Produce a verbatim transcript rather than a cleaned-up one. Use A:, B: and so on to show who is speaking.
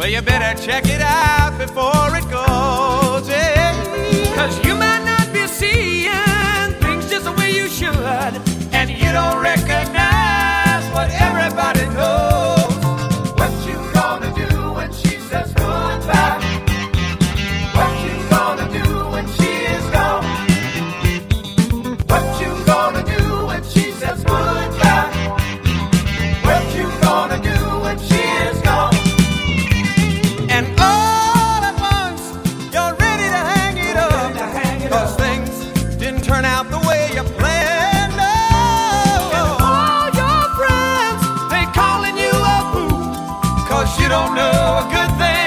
A: You better check it out before it goes, yeah. Cause you might not be seeing things just the way you should, and you don't recognize what everybody knows. What you gonna do when she says goodbye? What you gonna do when she is gone? What you gonna do when she says goodbye? What you gonna do when she is gone? And all at once, you're ready to hang it up, cause things didn't turn out the way you planned. Oh, and all your friends, they calling you a fool, cause you don't know a good thing